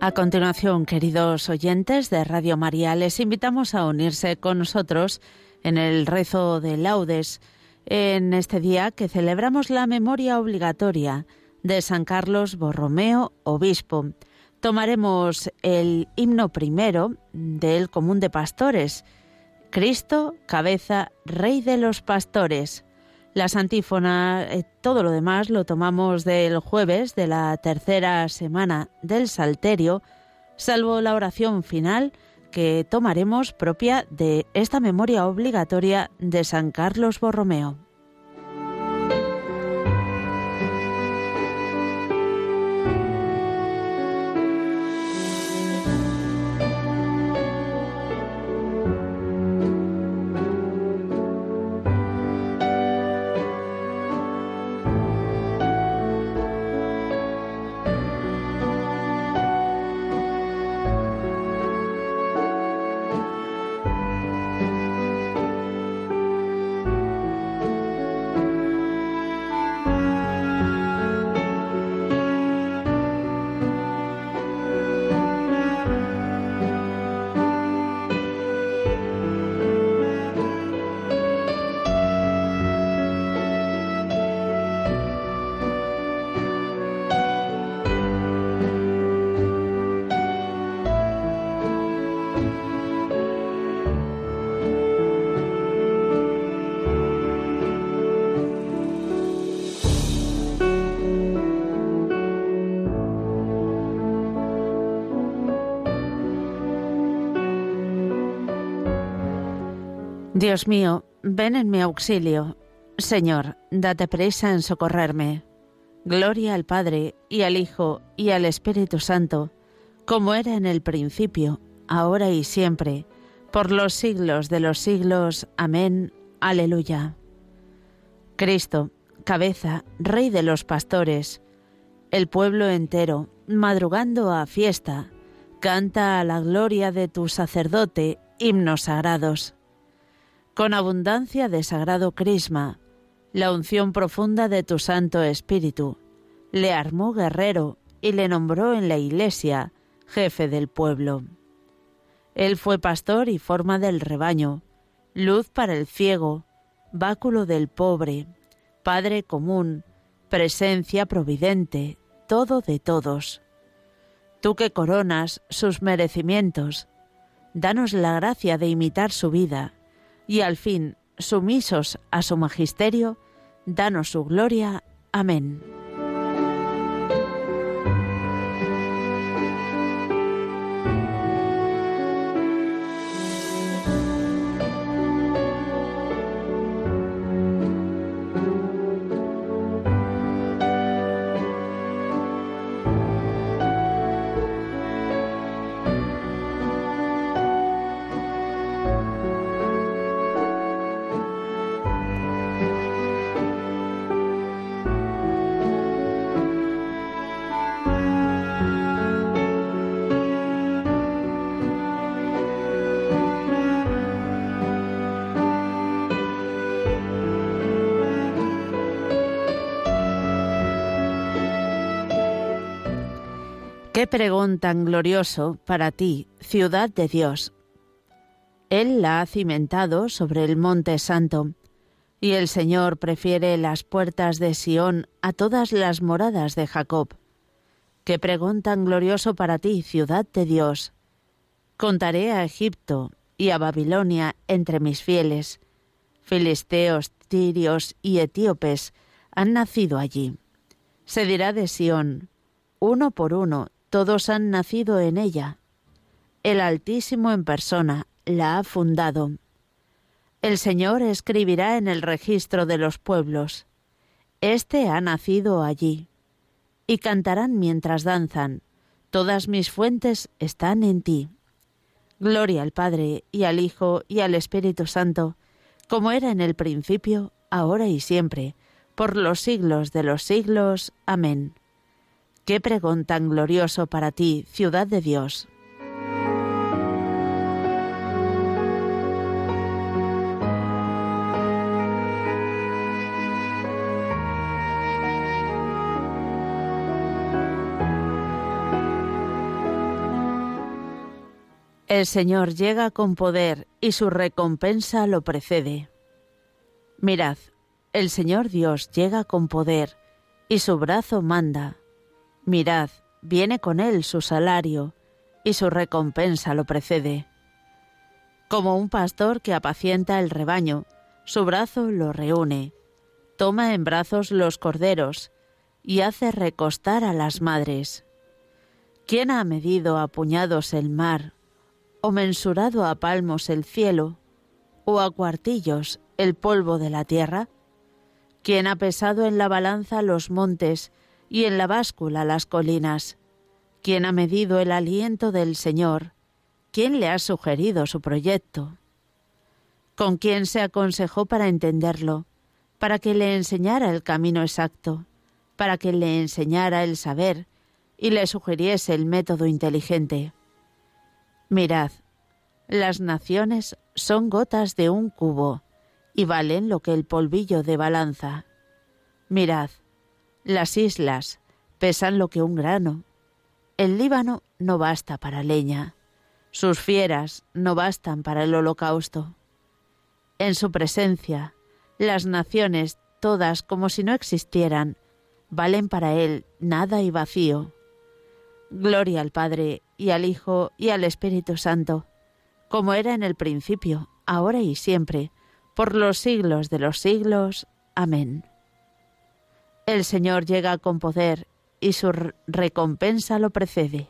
A continuación, queridos oyentes de Radio María, les invitamos a unirse con nosotros en el rezo de Laudes, en este día que celebramos la memoria obligatoria de San Carlos Borromeo, obispo. Tomaremos el himno primero del Común de Pastores, Cristo, cabeza, Rey de los pastores. Las antífonas, todo lo demás lo tomamos del jueves de la tercera semana del Salterio, salvo la oración final que tomaremos propia de esta memoria obligatoria de San Carlos Borromeo. Dios mío, ven en mi auxilio. Señor, date prisa en socorrerme. Gloria al Padre, y al Hijo, y al Espíritu Santo, como era en el principio, ahora y siempre, por los siglos de los siglos. Amén. Aleluya. Cristo, cabeza, Rey de los pastores, el pueblo entero, madrugando a fiesta, canta a la gloria de tu sacerdote himnos sagrados. Con abundancia de sagrado crisma, la unción profunda de tu Santo Espíritu, le armó guerrero y le nombró en la Iglesia jefe del pueblo. Él fue pastor y forma del rebaño, luz para el ciego, báculo del pobre, Padre común, presencia providente, todo de todos. Tú que coronas sus merecimientos, danos la gracia de imitar su vida, y al fin, sumisos a su magisterio, danos su gloria. Amén. ¡Qué pregón tan glorioso para ti, ciudad de Dios! Él la ha cimentado sobre el monte santo, y el Señor prefiere las puertas de Sión a todas las moradas de Jacob. ¡Qué pregón tan glorioso para ti, ciudad de Dios! Contaré a Egipto y a Babilonia entre mis fieles. Filisteos, tirios y etíopes han nacido allí. Se dirá de Sión, uno por uno, todos han nacido en ella. El Altísimo en persona la ha fundado. El Señor escribirá en el registro de los pueblos: Este ha nacido allí. Y cantarán mientras danzan: Todas mis fuentes están en ti. Gloria al Padre, y al Hijo, y al Espíritu Santo, como era en el principio, ahora y siempre, por los siglos de los siglos. Amén. ¡Qué pregón tan glorioso para ti, ciudad de Dios! El Señor llega con poder y su recompensa lo precede. Mirad, el Señor Dios llega con poder y su brazo manda. Mirad, viene con él su salario y su recompensa lo precede. Como un pastor que apacienta el rebaño, su brazo lo reúne, toma en brazos los corderos y hace recostar a las madres. ¿Quién ha medido a puñados el mar, o mensurado a palmos el cielo, o a cuartillos el polvo de la tierra? ¿Quién ha pesado en la balanza los montes y en la báscula las colinas? ¿Quién ha medido el aliento del Señor? ¿Quién le ha sugerido su proyecto? ¿Con quién se aconsejó para entenderlo, para que le enseñara el camino exacto, para que le enseñara el saber y le sugiriese el método inteligente? Mirad, las naciones son gotas de un cubo y valen lo que el polvillo de balanza. Mirad, las islas pesan lo que un grano. El Líbano no basta para leña. Sus fieras no bastan para el holocausto. En su presencia, las naciones, todas como si no existieran, valen para él nada y vacío. Gloria al Padre, y al Hijo, y al Espíritu Santo, como era en el principio, ahora y siempre, por los siglos de los siglos. Amén. El Señor llega con poder, y su recompensa lo precede.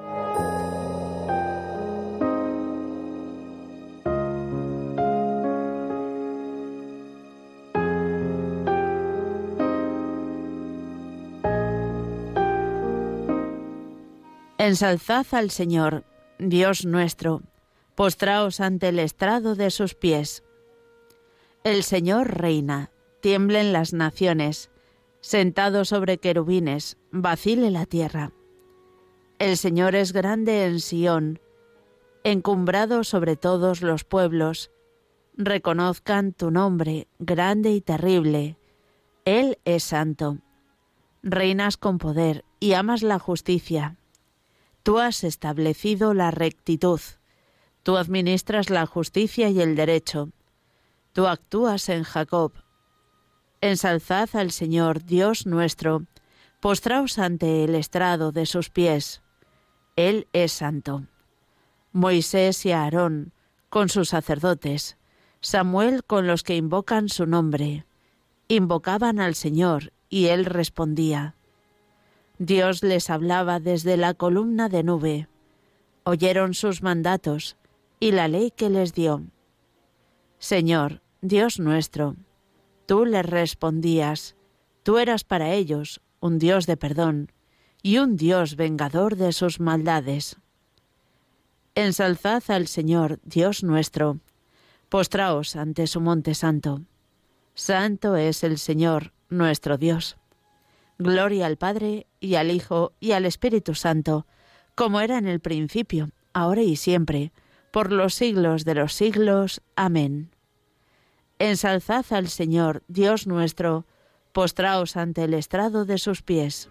Ensalzad al Señor, Dios nuestro, postraos ante el estrado de sus pies. El Señor reina, tiemblen las naciones, sentado sobre querubines, vacile la tierra. El Señor es grande en Sión, encumbrado sobre todos los pueblos. Reconozcan tu nombre, grande y terrible. Él es santo. Reinas con poder y amas la justicia. Tú has establecido la rectitud. Tú administras la justicia y el derecho. Tú actúas en Jacob. Ensalzad al Señor, Dios nuestro. Postraos ante el estrado de sus pies. Él es santo. Moisés y Aarón con sus sacerdotes. Samuel con los que invocan su nombre. Invocaban al Señor y él respondía. Dios les hablaba desde la columna de nube. Oyeron sus mandatos y la ley que les dio. Señor, Dios nuestro, tú les respondías. Tú eras para ellos un Dios de perdón y un Dios vengador de sus maldades. Ensalzad al Señor, Dios nuestro. Postraos ante su monte santo. Santo es el Señor, nuestro Dios. Gloria al Padre, y al Hijo, y al Espíritu Santo, como era en el principio, ahora y siempre, por los siglos de los siglos. Amén. Ensalzad al Señor, Dios nuestro, postraos ante el estrado de sus pies.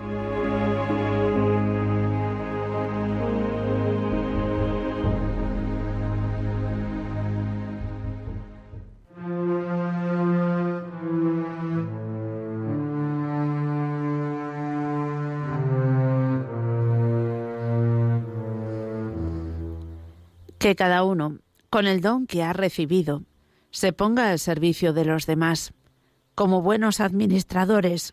Que cada uno, con el don que ha recibido, se ponga al servicio de los demás, como buenos administradores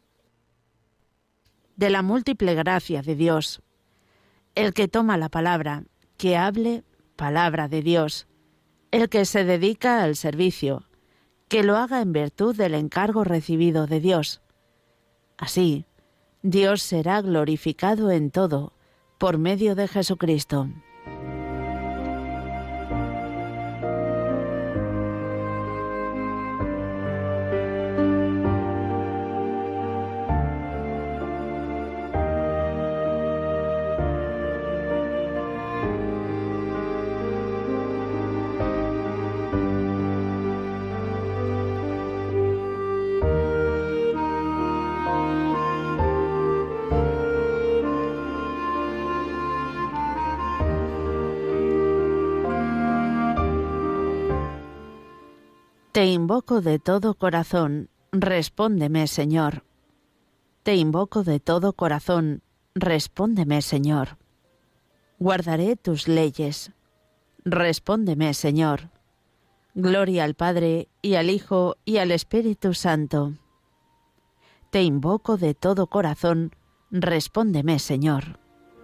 de la múltiple gracia de Dios. El que toma la palabra, que hable palabra de Dios. El que se dedica al servicio, que lo haga en virtud del encargo recibido de Dios. Así, Dios será glorificado en todo, por medio de Jesucristo. Te invoco de todo corazón, respóndeme, Señor. Te invoco de todo corazón, respóndeme, Señor. Guardaré tus leyes. Respóndeme, Señor. Gloria al Padre, y al Hijo, y al Espíritu Santo. Te invoco de todo corazón, respóndeme, Señor.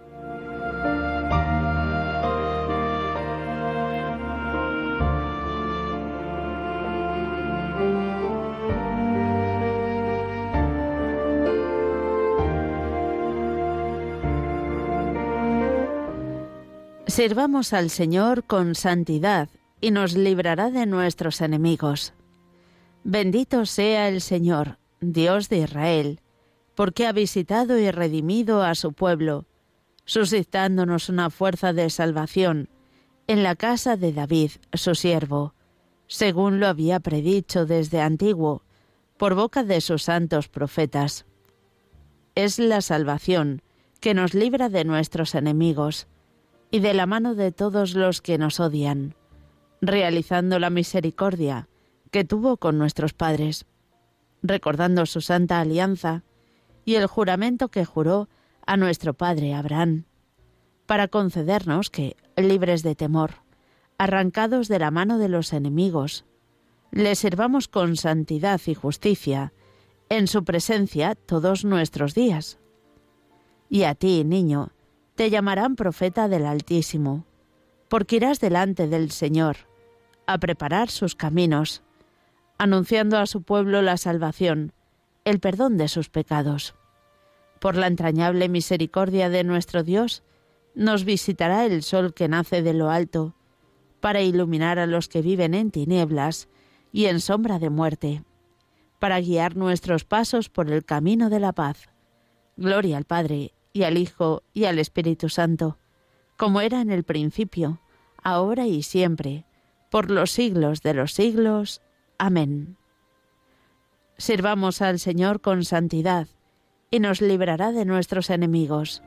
Sirvamos al Señor con santidad y nos librará de nuestros enemigos. Bendito sea el Señor, Dios de Israel, porque ha visitado y redimido a su pueblo, suscitándonos una fuerza de salvación en la casa de David, su siervo, según lo había predicho desde antiguo, por boca de sus santos profetas. Es la salvación que nos libra de nuestros enemigos y de la mano de todos los que nos odian, realizando la misericordia que tuvo con nuestros padres, recordando su santa alianza y el juramento que juró a nuestro padre Abraham, para concedernos que, libres de temor, arrancados de la mano de los enemigos, le sirvamos con santidad y justicia en su presencia todos nuestros días. Y a ti, niño, te llamarán profeta del Altísimo, porque irás delante del Señor, a preparar sus caminos, anunciando a su pueblo la salvación, el perdón de sus pecados. Por la entrañable misericordia de nuestro Dios, nos visitará el sol que nace de lo alto, para iluminar a los que viven en tinieblas y en sombra de muerte, para guiar nuestros pasos por el camino de la paz. Gloria al Padre, y al Hijo, y al Espíritu Santo, como era en el principio, ahora y siempre, por los siglos de los siglos. Amén. Sirvamos al Señor con santidad, y nos librará de nuestros enemigos.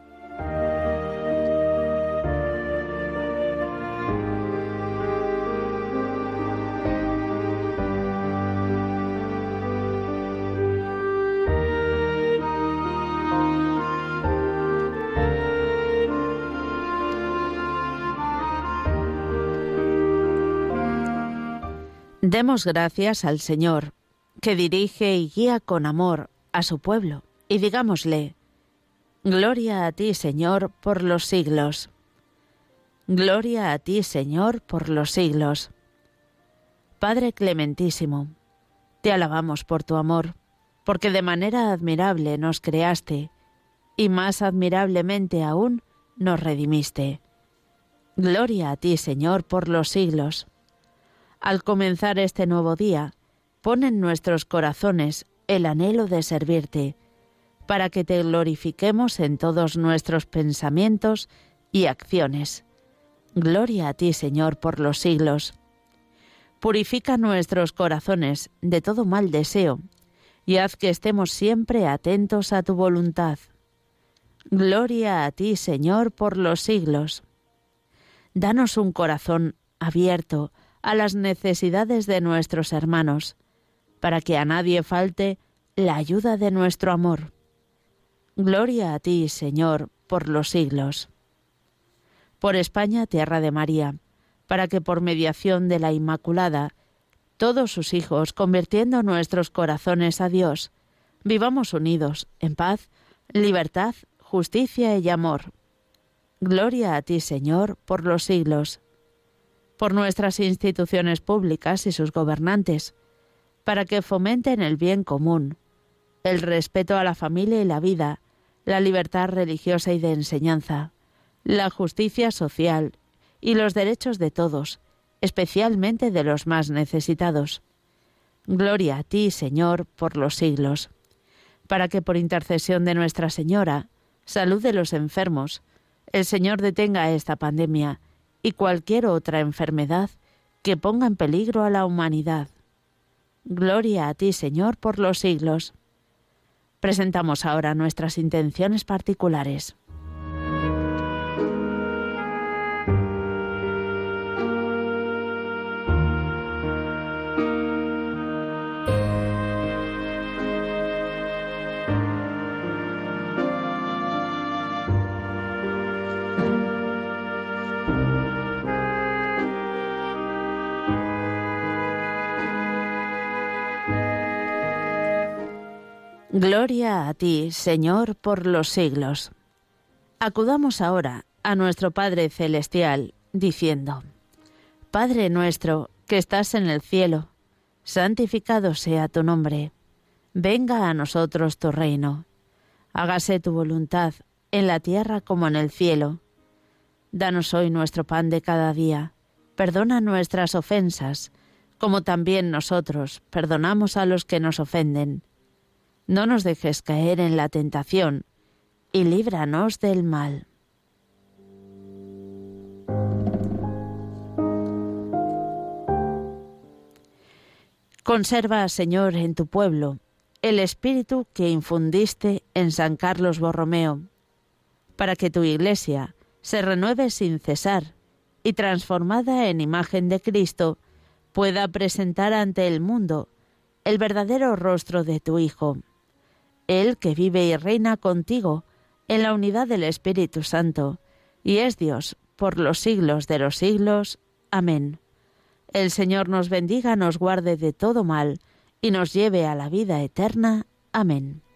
Demos gracias al Señor, que dirige y guía con amor a su pueblo, y digámosle: Gloria a ti, Señor, por los siglos. Gloria a ti, Señor, por los siglos. Padre clementísimo, te alabamos por tu amor, porque de manera admirable nos creaste, y más admirablemente aún nos redimiste. Gloria a ti, Señor, por los siglos. Al comenzar este nuevo día, pon en nuestros corazones el anhelo de servirte, para que te glorifiquemos en todos nuestros pensamientos y acciones. Gloria a ti, Señor, por los siglos. Purifica nuestros corazones de todo mal deseo, y haz que estemos siempre atentos a tu voluntad. Gloria a ti, Señor, por los siglos. Danos un corazón abierto a las necesidades de nuestros hermanos, para que a nadie falte la ayuda de nuestro amor. Gloria a ti, Señor, por los siglos. Por España, tierra de María, para que por mediación de la Inmaculada, todos sus hijos, convirtiendo nuestros corazones a Dios, vivamos unidos en paz, libertad, justicia y amor. Gloria a ti, Señor, por los siglos. Por nuestras instituciones públicas y sus gobernantes, para que fomenten el bien común, el respeto a la familia y la vida, la libertad religiosa y de enseñanza, la justicia social y los derechos de todos, especialmente de los más necesitados. Gloria a ti, Señor, por los siglos, para que por intercesión de Nuestra Señora, salud de los enfermos, el Señor detenga esta pandemia y cualquier otra enfermedad que ponga en peligro a la humanidad. Gloria a ti, Señor, por los siglos. Presentamos ahora nuestras intenciones particulares. Gloria a ti, Señor, por los siglos. Acudamos ahora a nuestro Padre Celestial, diciendo: Padre nuestro, que estás en el cielo, santificado sea tu nombre. Venga a nosotros tu reino. Hágase tu voluntad, en la tierra como en el cielo. Danos hoy nuestro pan de cada día. Perdona nuestras ofensas, como también nosotros perdonamos a los que nos ofenden. No nos dejes caer en la tentación, y líbranos del mal. Conserva, Señor, en tu pueblo el espíritu que infundiste en San Carlos Borromeo, para que tu Iglesia se renueve sin cesar y, transformada en imagen de Cristo, pueda presentar ante el mundo el verdadero rostro de tu Hijo. Él que vive y reina contigo en la unidad del Espíritu Santo, y es Dios por los siglos de los siglos. Amén. El Señor nos bendiga, nos guarde de todo mal, y nos lleve a la vida eterna. Amén.